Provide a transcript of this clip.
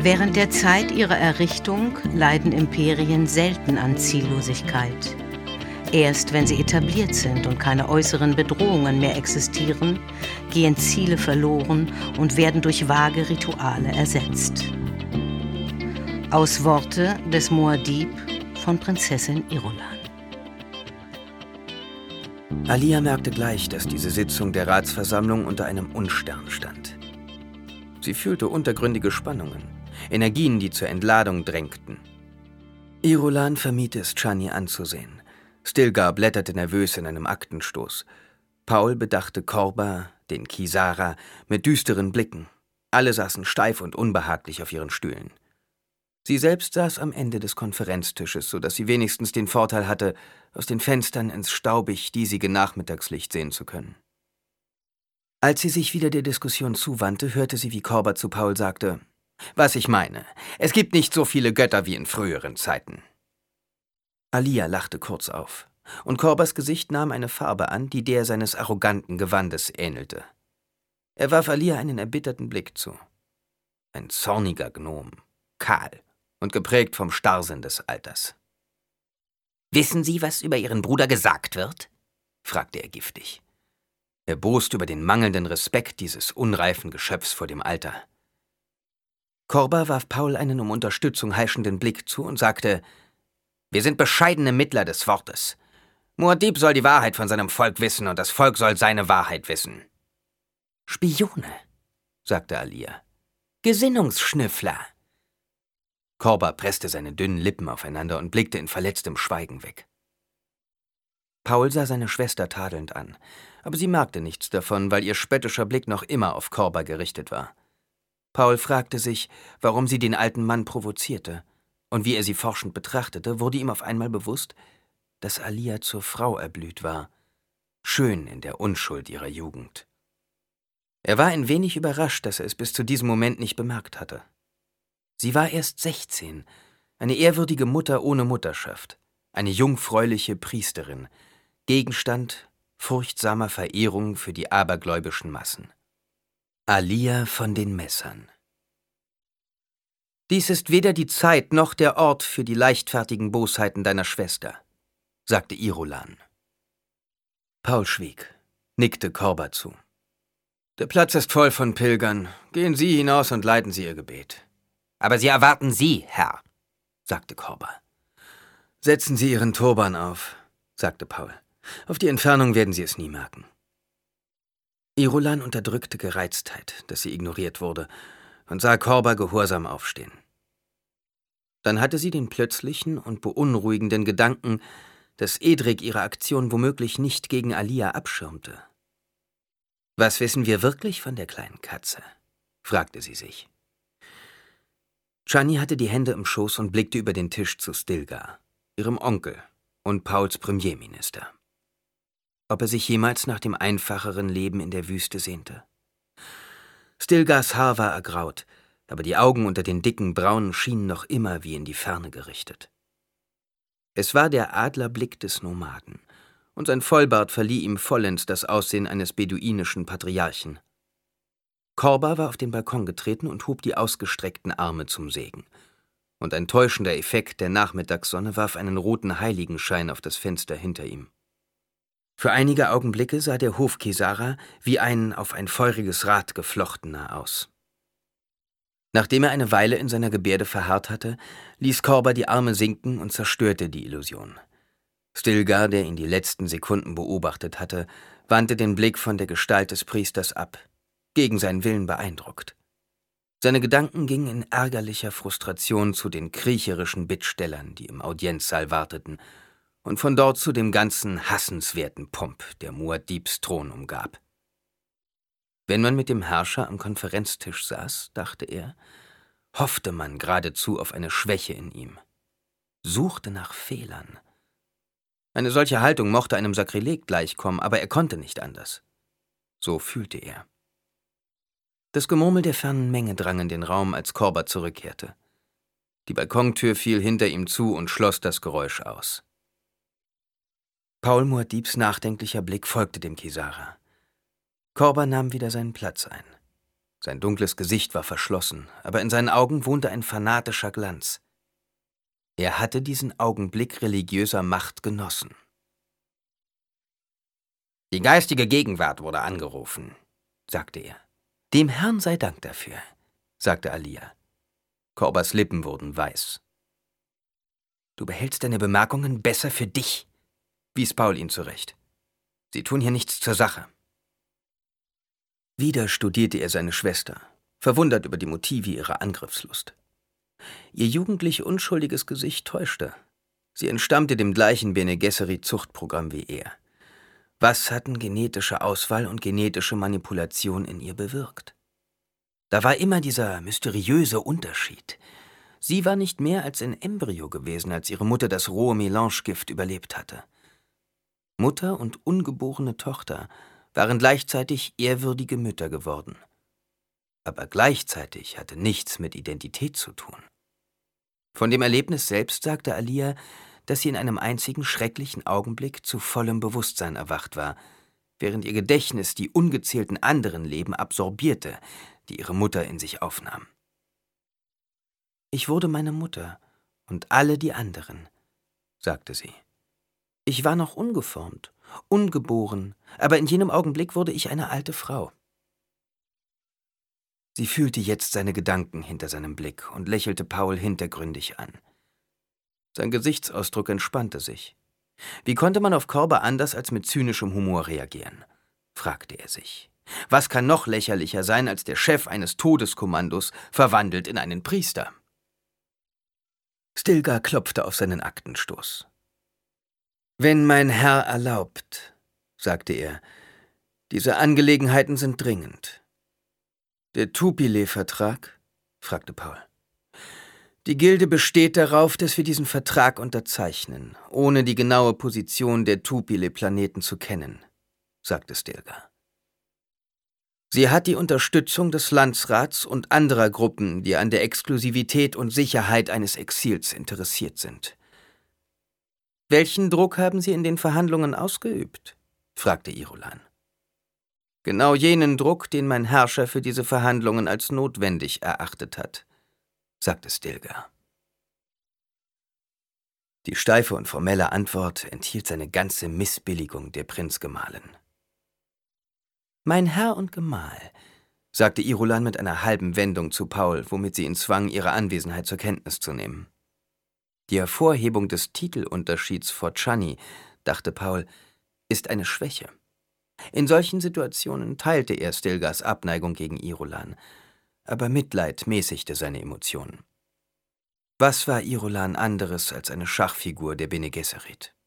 Während der Zeit ihrer Errichtung leiden Imperien selten an Ziellosigkeit. Erst wenn sie etabliert sind und keine äußeren Bedrohungen mehr existieren, gehen Ziele verloren und werden durch vage Rituale ersetzt. Aus Worte des Muad'Dib von Prinzessin Irulan. Alia merkte gleich, dass diese Sitzung der Ratsversammlung unter einem Unstern stand. Sie fühlte untergründige Spannungen, Energien, die zur Entladung drängten. Irulan vermied es, Chani anzusehen. Stilgar blätterte nervös in einem Aktenstoß. Paul bedachte Korba, den Kisara, mit düsteren Blicken. Alle saßen steif und unbehaglich auf ihren Stühlen. Sie selbst saß am Ende des Konferenztisches, sodass sie wenigstens den Vorteil hatte, aus den Fenstern ins staubig-diesige Nachmittagslicht sehen zu können. Als sie sich wieder der Diskussion zuwandte, hörte sie, wie Korba zu Paul sagte: »Was ich meine, es gibt nicht so viele Götter wie in früheren Zeiten.« Alia lachte kurz auf, und Korbas Gesicht nahm eine Farbe an, die der seines arroganten Gewandes ähnelte. Er warf Alia einen erbitterten Blick zu. Ein zorniger Gnom, kahl und geprägt vom Starrsinn des Alters. »Wissen Sie, was über Ihren Bruder gesagt wird?« fragte er giftig. Er boste über den mangelnden Respekt dieses unreifen Geschöpfs vor dem Alter. Korba warf Paul einen um Unterstützung heischenden Blick zu und sagte: »Wir sind bescheidene Mittler des Wortes. Muad'Dib soll die Wahrheit von seinem Volk wissen und das Volk soll seine Wahrheit wissen.« »Spione«, sagte Alia. »Gesinnungsschnüffler.« Korba presste seine dünnen Lippen aufeinander und blickte in verletztem Schweigen weg. Paul sah seine Schwester tadelnd an, aber sie merkte nichts davon, weil ihr spöttischer Blick noch immer auf Korba gerichtet war. Paul fragte sich, warum sie den alten Mann provozierte, und wie er sie forschend betrachtete, wurde ihm auf einmal bewusst, dass Alia zur Frau erblüht war, schön in der Unschuld ihrer Jugend. Er war ein wenig überrascht, dass er es bis zu diesem Moment nicht bemerkt hatte. Sie war erst 16, eine ehrwürdige Mutter ohne Mutterschaft, eine jungfräuliche Priesterin, Gegenstand furchtsamer Verehrung für die abergläubischen Massen. Alia von den Messern. »Dies ist weder die Zeit noch der Ort für die leichtfertigen Bosheiten deiner Schwester«, sagte Irulan. Paul schwieg, nickte Korba zu. »Der Platz ist voll von Pilgern. Gehen Sie hinaus und leiten Sie Ihr Gebet.« »Aber Sie erwarten Sie, Herr«, sagte Korba. »Setzen Sie Ihren Turban auf«, sagte Paul. »Auf die Entfernung werden Sie es nie merken.« Irulan unterdrückte Gereiztheit, dass sie ignoriert wurde, und sah Korba gehorsam aufstehen. Dann hatte sie den plötzlichen und beunruhigenden Gedanken, dass Edric ihre Aktion womöglich nicht gegen Alia abschirmte. »Was wissen wir wirklich von der kleinen Katze?« fragte sie sich. Chani hatte die Hände im Schoß und blickte über den Tisch zu Stilgar, ihrem Onkel und Pauls Premierminister. Ob er sich jemals nach dem einfacheren Leben in der Wüste sehnte? Stilgars Haar war ergraut, aber die Augen unter den dicken Braunen schienen noch immer wie in die Ferne gerichtet. Es war der Adlerblick des Nomaden, und sein Vollbart verlieh ihm vollends das Aussehen eines beduinischen Patriarchen. Korba war auf den Balkon getreten und hob die ausgestreckten Arme zum Segen, und ein täuschender Effekt der Nachmittagssonne warf einen roten Heiligenschein auf das Fenster hinter ihm. Für einige Augenblicke sah der Hofkesara wie ein auf ein feuriges Rad geflochtener aus. Nachdem er eine Weile in seiner Gebärde verharrt hatte, ließ Korba die Arme sinken und zerstörte die Illusion. Stilgar, der ihn die letzten Sekunden beobachtet hatte, wandte den Blick von der Gestalt des Priesters ab, gegen seinen Willen beeindruckt. Seine Gedanken gingen in ärgerlicher Frustration zu den kriecherischen Bittstellern, die im Audienzsaal warteten, und von dort zu dem ganzen hassenswerten Pomp, der Muad'Dibs Thron umgab. Wenn man mit dem Herrscher am Konferenztisch saß, dachte er, hoffte man geradezu auf eine Schwäche in ihm, suchte nach Fehlern. Eine solche Haltung mochte einem Sakrileg gleichkommen, aber er konnte nicht anders. So fühlte er. Das Gemurmel der fernen Menge drang in den Raum, als Korba zurückkehrte. Die Balkontür fiel hinter ihm zu und schloss das Geräusch aus. Paul Muad'Dibs nachdenklicher Blick folgte dem Kesara. Korba nahm wieder seinen Platz ein. Sein dunkles Gesicht war verschlossen, aber in seinen Augen wohnte ein fanatischer Glanz. Er hatte diesen Augenblick religiöser Macht genossen. »Die geistige Gegenwart wurde angerufen«, sagte er. »Dem Herrn sei Dank dafür«, sagte Alia. Korbas Lippen wurden weiß. »Du behältst deine Bemerkungen besser für dich«, wies Paul ihn zurecht. »Sie tun hier nichts zur Sache.« Wieder studierte er seine Schwester, verwundert über die Motive ihrer Angriffslust. Ihr jugendlich unschuldiges Gesicht täuschte. Sie entstammte dem gleichen Bene Gesserit-Zuchtprogramm wie er. Was hatten genetische Auswahl und genetische Manipulation in ihr bewirkt? Da war immer dieser mysteriöse Unterschied. Sie war nicht mehr als ein Embryo gewesen, als ihre Mutter das rohe Melangegift überlebt hatte. Mutter und ungeborene Tochter waren gleichzeitig ehrwürdige Mütter geworden. Aber gleichzeitig hatte nichts mit Identität zu tun. Von dem Erlebnis selbst sagte Alia, dass sie in einem einzigen schrecklichen Augenblick zu vollem Bewusstsein erwacht war, während ihr Gedächtnis die ungezählten anderen Leben absorbierte, die ihre Mutter in sich aufnahm. »Ich wurde meine Mutter und alle die anderen«, sagte sie. »Ich war noch ungeformt, ungeboren, aber in jenem Augenblick wurde ich eine alte Frau.« Sie fühlte jetzt seine Gedanken hinter seinem Blick und lächelte Paul hintergründig an. Sein Gesichtsausdruck entspannte sich. Wie konnte man auf Korba anders als mit zynischem Humor reagieren? Fragte er sich. Was kann noch lächerlicher sein als der Chef eines Todeskommandos, verwandelt in einen Priester? Stilgar klopfte auf seinen Aktenstoß. »Wenn mein Herr erlaubt«, sagte er, »diese Angelegenheiten sind dringend.« »Der Tupile-Vertrag?« fragte Paul. »Die Gilde besteht darauf, dass wir diesen Vertrag unterzeichnen, ohne die genaue Position der Tupile-Planeten zu kennen«, sagte Stilgar. »Sie hat die Unterstützung des Landsrats und anderer Gruppen, die an der Exklusivität und Sicherheit eines Exils interessiert sind.« »Welchen Druck haben Sie in den Verhandlungen ausgeübt?« fragte Irulan. »Genau jenen Druck, den mein Herrscher für diese Verhandlungen als notwendig erachtet hat«, sagte Stilgar. Die steife und formelle Antwort enthielt seine ganze Missbilligung der Prinzgemahlin. »Mein Herr und Gemahl«, sagte Irulan mit einer halben Wendung zu Paul, womit sie ihn zwang, ihre Anwesenheit zur Kenntnis zu nehmen. Die Hervorhebung des Titelunterschieds vor Chani, dachte Paul, ist eine Schwäche. In solchen Situationen teilte er Stilgars Abneigung gegen Irulan, aber Mitleid mäßigte seine Emotionen. Was war Irulan anderes als eine Schachfigur der Bene Gesserit?